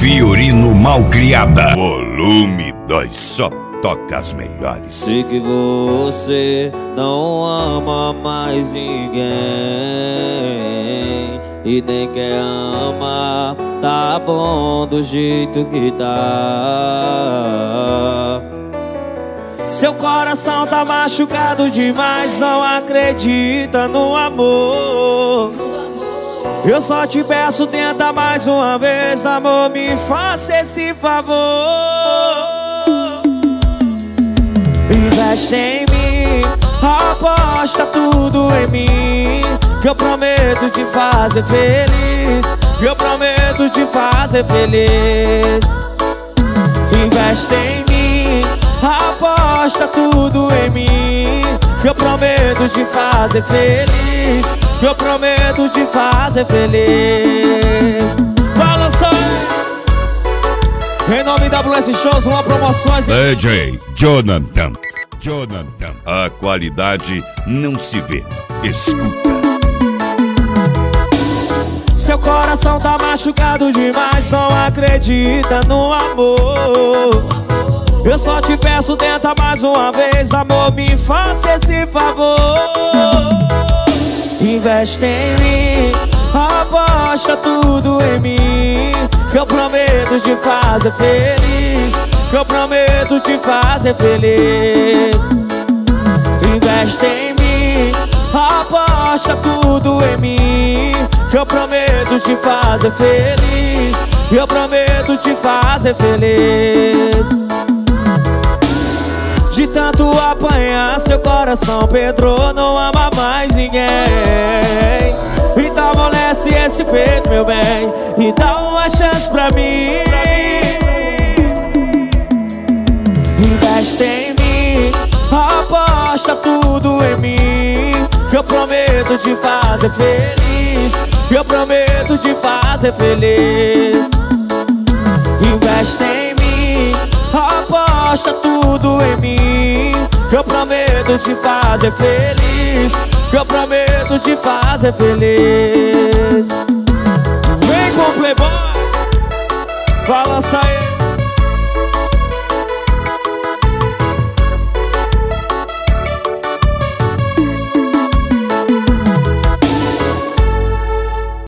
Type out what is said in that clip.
Fiorino Malcriada. Volume 2, só toca as melhores. Sei que você não ama mais ninguém e nem quer amar, tá bom do jeito que tá. Seu coração tá machucado demais, não acredita no amor. Eu só te peço, tenta mais uma vez, amor, me faça esse favor. Investe em mim, aposta tudo em mim, que eu prometo te fazer feliz, que eu prometo te fazer feliz. Investe em mim, aposta tudo em mim, que eu prometo te fazer feliz, que eu prometo te fazer feliz. Balança em nome da WS Shows, uma promoções. DJ Jonathan, a qualidade não se vê, escuta. Seu coração tá machucado demais, não acredita no amor. Eu só te peço, tenta mais uma vez, amor, me faça esse favor. Investe em mim, aposta tudo em mim, que eu prometo te fazer feliz, que eu prometo te fazer feliz. Investe em mim, aposta tudo em mim, que eu prometo te fazer feliz, que eu prometo te fazer feliz. De tanto apanhar, seu coração pedrou, não ama mais ninguém. Então amolece esse peito, meu bem, e dá uma chance pra mim. Investe em mim, aposta tudo em mim, que eu prometo te fazer feliz, que eu prometo te fazer feliz. Investe em mim, aposta tudo em mim, que eu prometo te fazer feliz, que eu prometo te fazer feliz. Vem com o Playboy, balança aí.